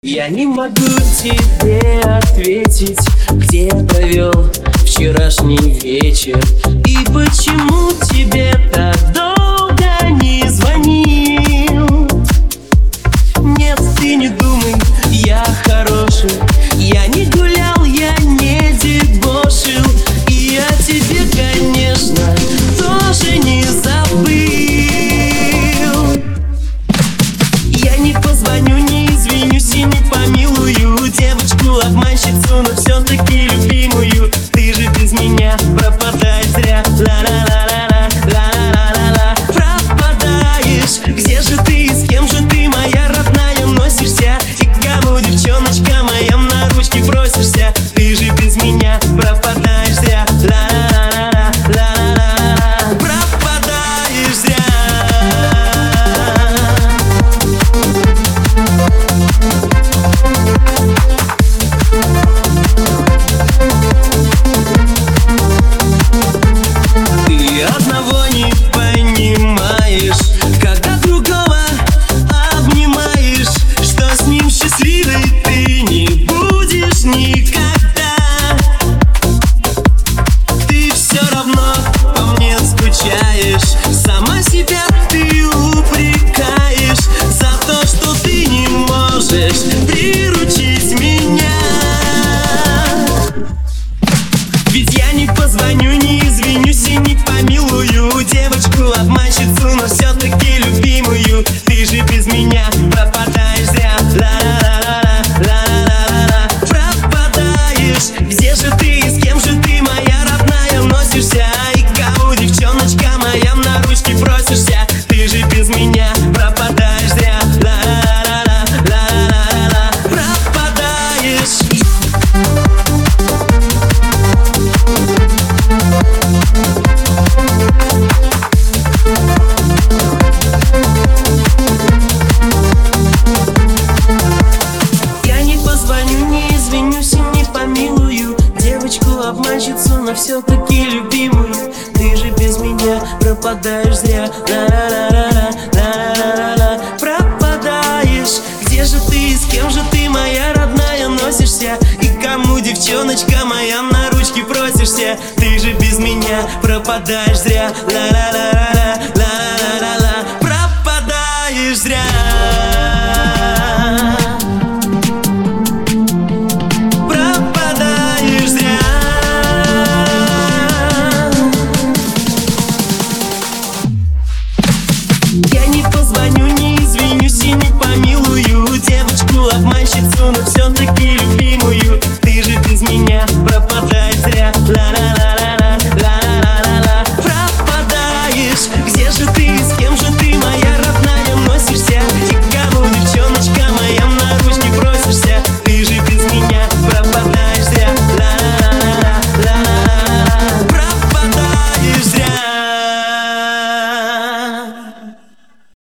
Я не могу тебе ответить, где я провел вчерашний вечер. И почему тебе так долго не звонил? Нет, ты не думай, я хороший. Я не гулял, я не дебошил. И я тебе, конечно, тоже не забыл. Я не позвоню, не извинюсь и не помилую девочку-обманщицу, но все-таки любимую. Ты же без меня пропадаешь зря. Ла-ла-ла-ла-ла, ла-ла-ла-ла-ла. Пропадаешь. Где же ты, с кем же ты, моя родная, носишься? И к кому, девчоночка моя, на ручки просишься? Ты же без меня пропадаешь зря. Ла-ла-ла-ла-ла, ла-ла-ла-ла. Пропадаешь зря. Ты одного не понимаешь, когда другого обнимаешь, что с ним счастливой ты не будешь никогда. Ты все равно по мне скучаешь, сама себя ты упрекаешь за то, что ты не можешь приручить меня. Ведь я не позвоню, не извинюсь и не помилую девочку-обманщицу, но все-таки любимую. Ты же без меня пропадаешь зря. Ла-ла-ла-ла, ла-ла-ла-ла. Пропадаешь. Где же ты, с кем же ты, моя родная, носишься? И кому, девчоночка моя, на ручки просишься? Ты же без меня пропадаешь зря. Ла-ла-ла-ла, ла-ла-ла-ла. Пропадаешь. Я не позвоню, не извинюсь и не помилую девочку-обманщицу, но все-таки любимую. Ты же без меня пропадаешь зря. Ла-ла-ла-ла-ла, ла-ла-ла-ла. Пропадаешь. Где же ты, с кем же ты, моя родная, носишься? И кому, девчоночка моя, на ручки просишься? Ты же без меня пропадаешь зря. Ла-ла-ла-ла-ла, ла-ла-ла-ла. Пропадаешь зря. Пропадаешь зря. Я не позвоню, не извинюсь и не помилую девочку-обманщицу, но все-таки люблю.